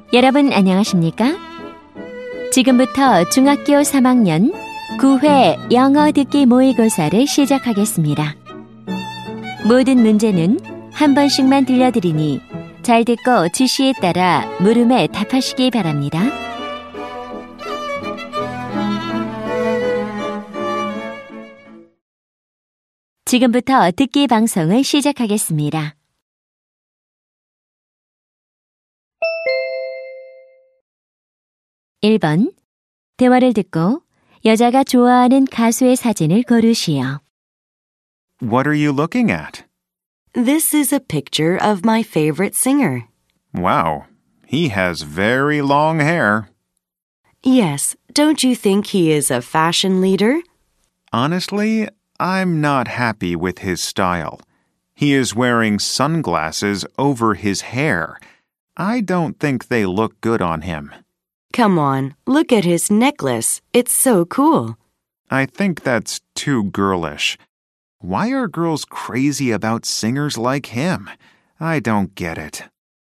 여러분 안녕하십니까? 지금부터 중학교 3학년 9회 영어 듣기 모의고사를 시작하겠습니다. 모든 문제는 한 번씩만 들려드리니 잘 듣고 지시에 따라 물음에 답하시기 바랍니다. 지금부터 듣기 방송을 시작하겠습니다. 1번, 대화를 듣고 여자가 좋아하는 가수의 사진을 고르시오. What are you looking at? This is a picture of my favorite singer. Wow, he has very long hair. Yes, don't you think he is a fashion leader? Honestly, I'm not happy with his style. He is wearing sunglasses over his hair. I don't think they look good on him. Come on, look at his necklace. It's so cool. I think that's too girlish. Why are girls crazy about singers like him? I don't get it.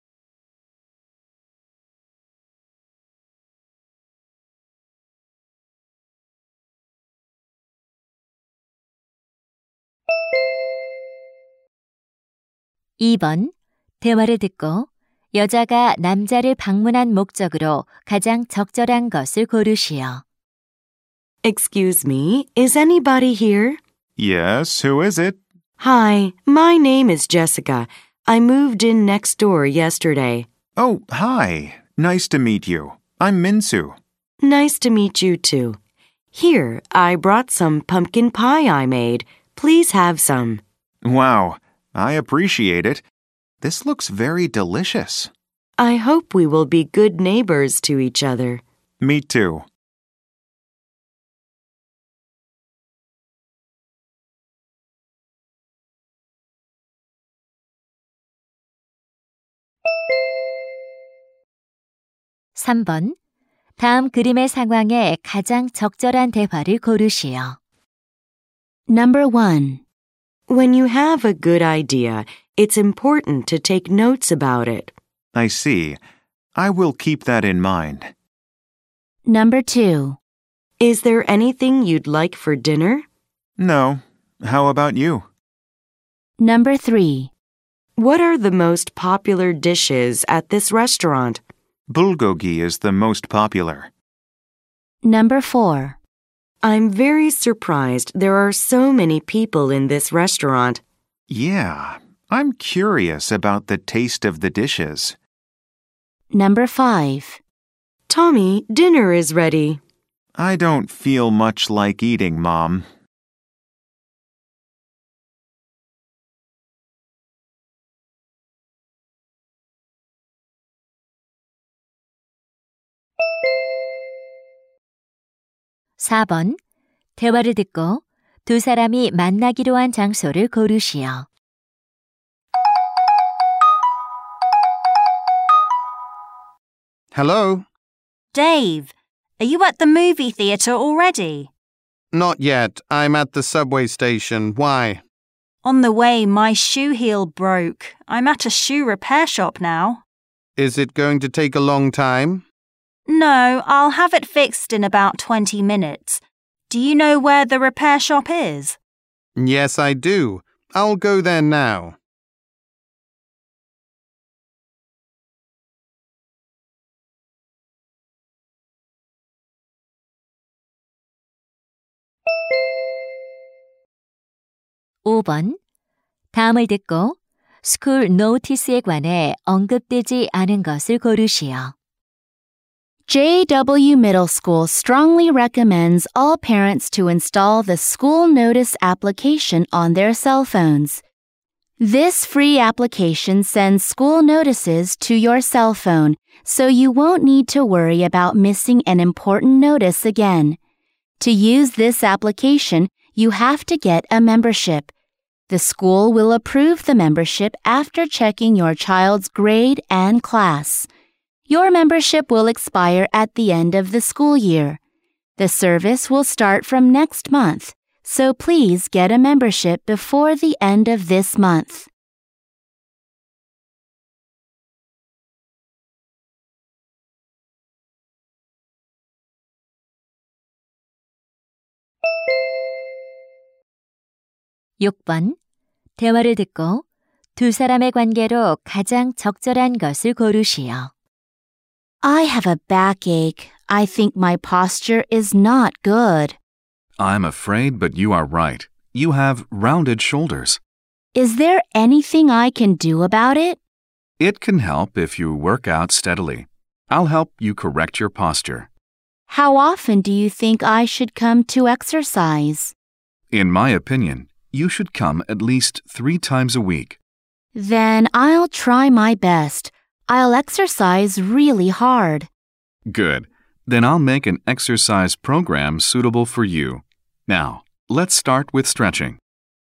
(2번) 대화를 듣고 여자가 남자를 방문한 목적으로 가장 적절한 것을 고르시오. Excuse me, is anybody here? Yes, who is it? Hi, my name is Jessica. I moved in next door yesterday. Oh, hi. Nice to meet you. I'm Minsu. Nice to meet you too. Here, I brought some pumpkin pie I made. Please have some. Wow, I appreciate it. This looks very delicious. I hope we will be good neighbors to each other. Me too. (3번) 다음 그림의 상황에 가장 적절한 대화를 고르시오. Number 1. When you have a good idea, it's important to take notes about it. I see. I will keep that in mind. Number 2. Is there anything you'd like for dinner? No. How about you? Number 3. What are the most popular dishes at this restaurant? Bulgogi is the most popular. Number 4. I'm very surprised there are so many people in this restaurant. Yeah, I'm curious about the taste of the dishes. Number 5. Tommy, dinner is ready. I don't feel much like eating, Mom. (4번) 대화를 듣고 두 사람이 만나기로 한 장소를 고르시오. Hello? Dave, are you at the movie theatre already? Not yet. I'm at the subway station. Why? On the way, my shoe heel broke. I'm at a shoe repair shop now. Is it going to take a long time? No, I'll have it fixed in about 20 minutes. Do you know where the repair shop is? Yes, I do. I'll go there now. (5번) 다음을 듣고 스쿨 노티스에 관해 언급되지 않은 것을 고르시오. JW Middle School strongly recommends all parents to install the School Notice application on their cell phones. This free application sends school notices to your cell phone, so you won't need to worry about missing an important notice again. To use this application, you have to get a membership. The school will approve the membership after checking your child's grade and class. Your membership will expire at the end of the school year. The service will start from next month, so please get a membership before the end of this month. 6번. 대화를 듣고 두 사람의 관계로 가장 적절한 것을 고르시오. I have a backache. I think my posture is not good. I'm afraid, but you are right. You have rounded shoulders. Is there anything I can do about it? It can help if you work out steadily. I'll help you correct your posture. How often do you think I should come to exercise? In my opinion, you should come at least 3 times a week. Then I'll try my best. I'll exercise really hard. Good. Then I'll make an exercise program suitable for you. Now, let's start with stretching.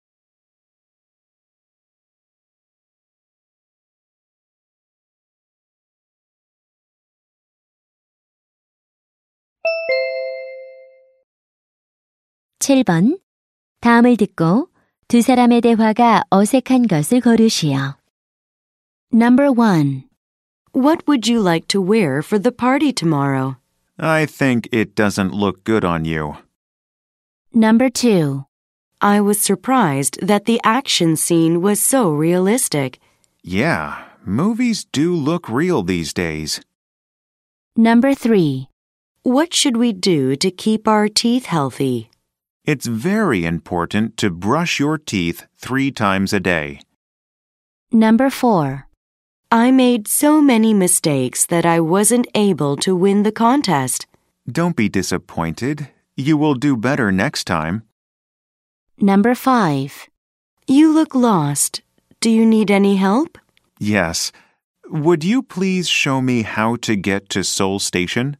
(7번) 다음을 듣고 두 사람의 대화가 어색한 것을 고르시오. Number 1. What would you like to wear for the party tomorrow? I think it doesn't look good on you. Number 2. I was surprised that the action scene was so realistic. Yeah, movies do look real these days. Number 3. What should we do to keep our teeth healthy? It's very important to brush your teeth 3 times a day. Number 4. I made so many mistakes that I wasn't able to win the contest. Don't be disappointed. You will do better next time. Number 5. You look lost. Do you need any help? Yes. Would you please show me how to get to Seoul Station?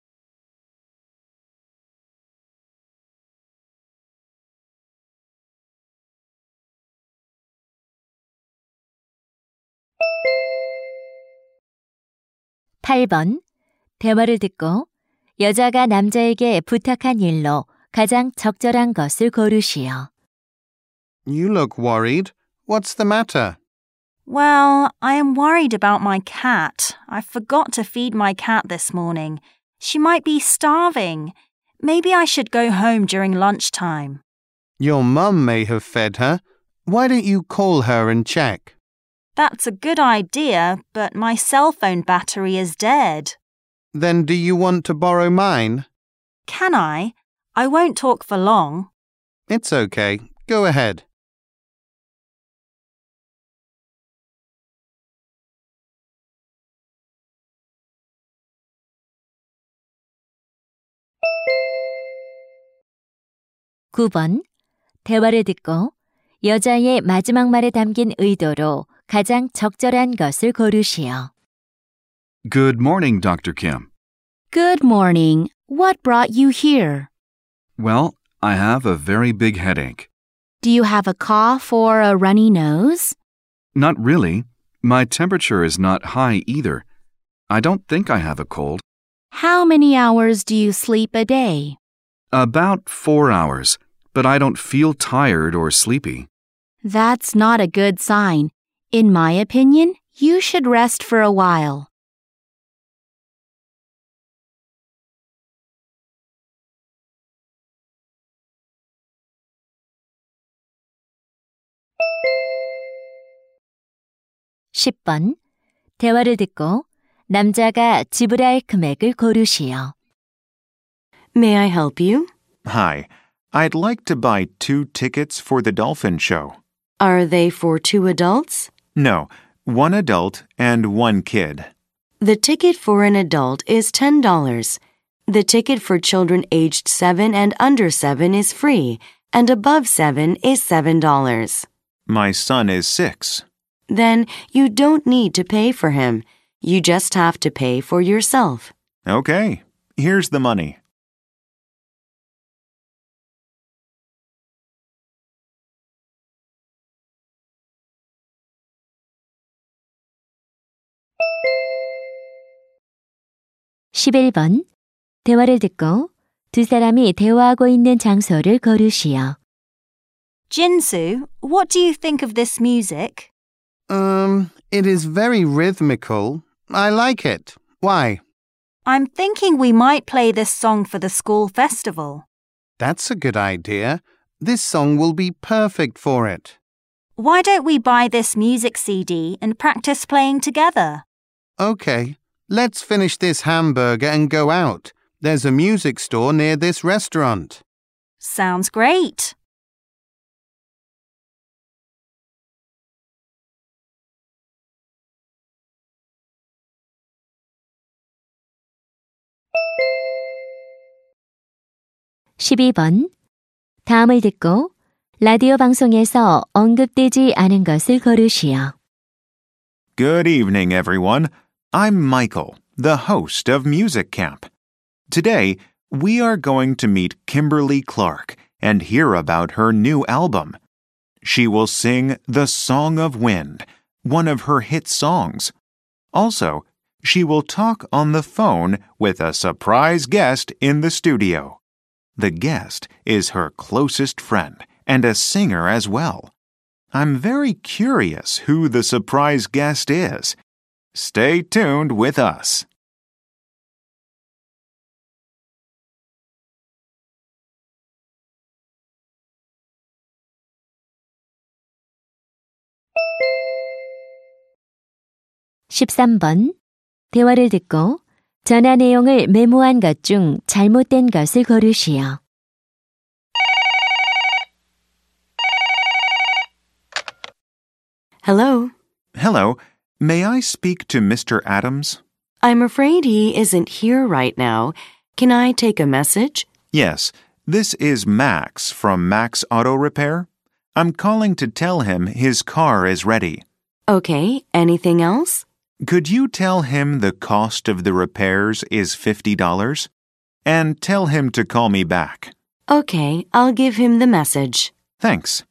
(8번) 대화를 듣고 여자가 남자에게 부탁한 일로 가장 적절한 것을 고르시오. You look worried. What's the matter? Well, I am worried about my cat. I forgot to feed my cat this morning. She might be starving. Maybe I should go home during lunchtime. Your mum may have fed her. Why don't you call her and check? That's a good idea, but my cell phone battery is dead. Then do you want to borrow mine? Can I? I won't talk for long. It's okay. Go ahead. (9번) 대화를 듣고 여자의 마지막 말에 담긴 의도로 가장 적절한 것을 고르시오. Good morning, Dr. Kim. Good morning. What brought you here? Well, I have a very big headache. Do you have a cough or a runny nose? Not really. My temperature is not high either. I don't think I have a cold. How many hours do you sleep a day? About 4 hours, but I don't feel tired or sleepy. That's not a good sign. In my opinion, you should rest for a while. (10번) 대화를 듣고 남자가 지불할 금액을 고르시오. May I help you? Hi. I'd like to buy 2 tickets for the dolphin show. Are they for 2 adults? No, 1 adult and 1 kid. The ticket for an adult is $10. The ticket for children aged 7 and under 7 is free, and above 7 is $7. My son is 6. Then you don't need to pay for him. You just have to pay for yourself. Okay, here's the money. (11번) 대화를 듣고 두 사람이 대화하고 있는 장소를 고르시오. Jinsu, what do you think of this music? It is very rhythmical. I like it. Why? I'm thinking we might play this song for the school festival. That's a good idea. This song will be perfect for it. Why don't we buy this music CD and practice playing together? Okay, let's finish this hamburger and go out. There's a music store near this restaurant. Sounds great. (12번) 다음을 듣고 라디오 방송에서 언급되지 않은 것을 고르시오. Good evening, everyone. I'm Michael, the host of Music Camp. Today, we are going to meet Kimberly Clark and hear about her new album. She will sing The Song of Wind, one of her hit songs. Also, she will talk on the phone with a surprise guest in the studio. The guest is her closest friend and a singer as well. I'm very curious who the surprise guest is. Stay tuned with us. (13번) 대화를 듣고 전화 내용을 메모한 것 중 잘못된 것을 고르시오. Hello. Hello, may I speak to Mr. Adams? I'm afraid he isn't here right now. Can I take a message? Yes, this is Max from Max Auto Repair. I'm calling to tell him his car is ready. Okay, anything else? Could you tell him the cost of the repairs is $50? And tell him to call me back. Okay, I'll give him the message. Thanks.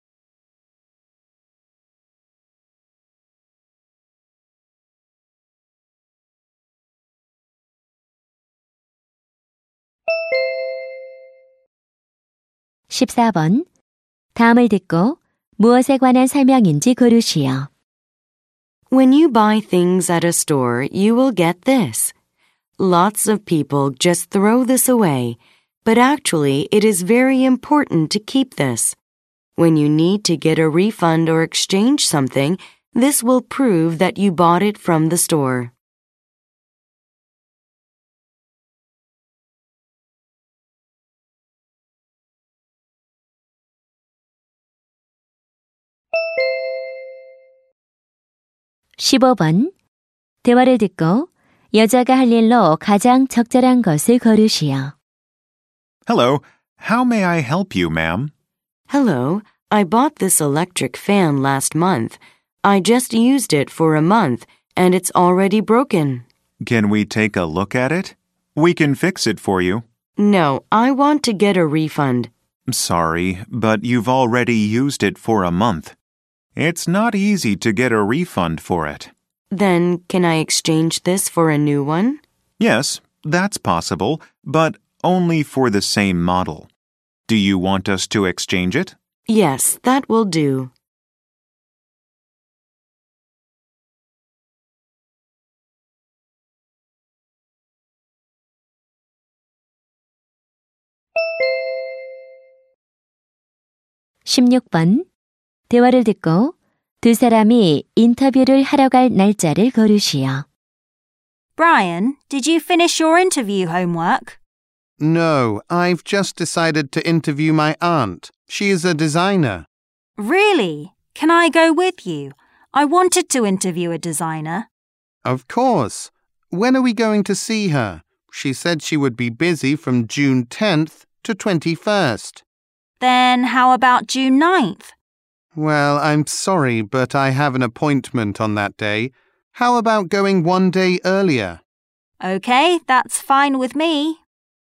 (14번) 다음을 듣고 무엇에 관한 설명인지 고르시오. When you buy things at a store, you will get this. Lots of people just throw this away, but actually it is very important to keep this. When you need to get a refund or exchange something, this will prove that you bought it from the store. (15번) 대화를 듣고 여자가 할 일로 가장 적절한 것을 고르시오. Hello, how may I help you, ma'am? Hello, I bought this electric fan last month. I just used it for a month and it's already broken. Can we take a look at it? We can fix it for you. No, I want to get a refund. Sorry, but you've already used it for a month. It's not easy to get a refund for it. Then, can I exchange this for a new one? Yes, that's possible, but only for the same model. Do you want us to exchange it? Yes, that will do. (16번) 대화를 듣고 두 사람이 인터뷰를 하러 갈 날짜를 고르시오. Brian, did you finish your interview homework? No, I've just decided to interview my aunt. She is a designer. Really? Can I go with you? I wanted to interview a designer. Of course. When are we going to see her? She said she would be busy from June 10th to 21st. Then how about June 9th? Well, I'm sorry, but I have an appointment on that day. How about going one day earlier? Okay, that's fine with me.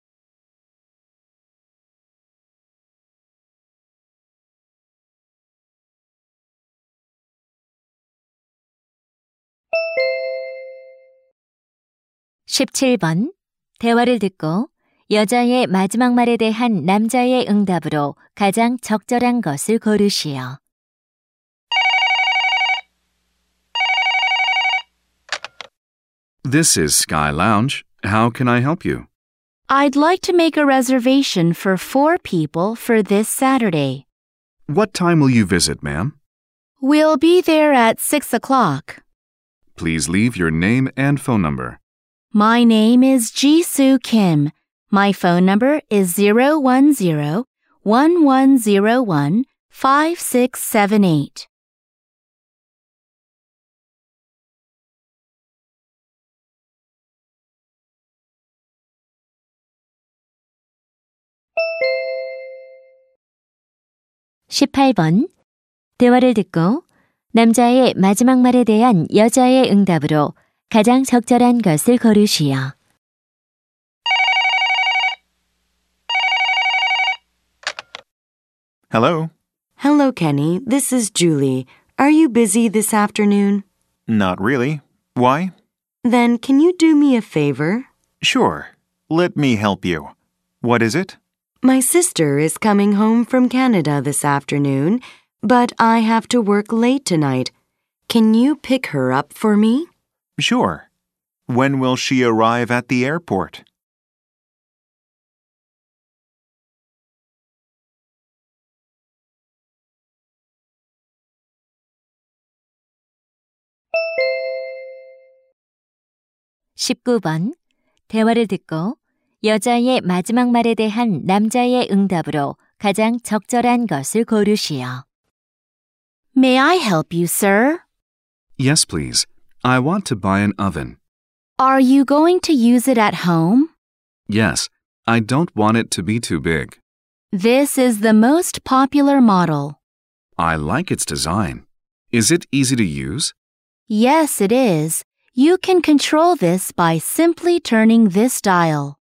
(17번) 대화를 듣고 여자의 마지막 말에 대한 남자의 응답으로 가장 적절한 것을 고르시오. This is Sky Lounge. How can I help you? I'd like to make a reservation for 4 people for this Saturday. What time will you visit, ma'am? We'll be there at 6 o'clock. Please leave your name and phone number. My name is Jisoo Kim. My phone number is 010-1101-5678. (18번) 대화를 듣고 남자의 마지막 말에 대한 여자의 응답으로 가장 적절한 것을 고르시오. Hello. Hello, Kenny. This is Julie. Are you busy this afternoon? Not really. Why? Then can you do me a favor? Sure. Let me help you. What is it? My sister is coming home from Canada this afternoon, but I have to work late tonight. Can you pick her up for me? Sure. When will she arrive at the airport? (19번) 대화를 듣고 여자의 마지막 말에 대한 남자의 응답으로 가장 적절한 것을 고르시오. May I help you, sir? Yes, please. I want to buy an oven. Are you going to use it at home? Yes, I don't want it to be too big. This is the most popular model. I like its design. Is it easy to use? Yes, it is. You can control this by simply turning this dial.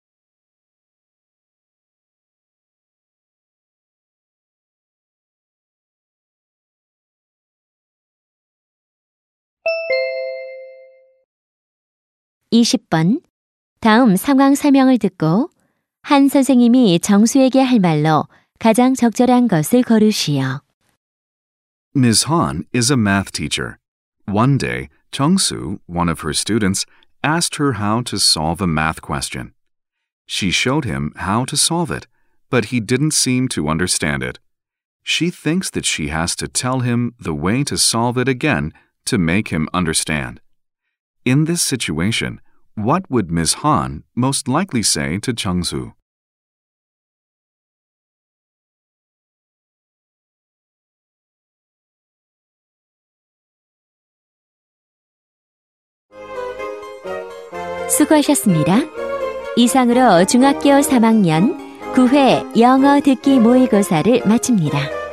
(20번) 다음 상황 설명을 듣고 한 선생님이 정수에게 할 말로 가장 적절한 것을 고르시오. Ms. Han is a math teacher. One day, Chung-soo, one of her students, asked her how to solve a math question. She showed him how to solve it, but he didn't seem to understand it. She thinks that she has to tell him the way to solve it again to make him understand. In this situation, what would Ms. Han most likely say to Chung-soo? 수고하셨습니다. 이상으로 중학교 3학년 9회 영어 듣기 모의고사를 마칩니다.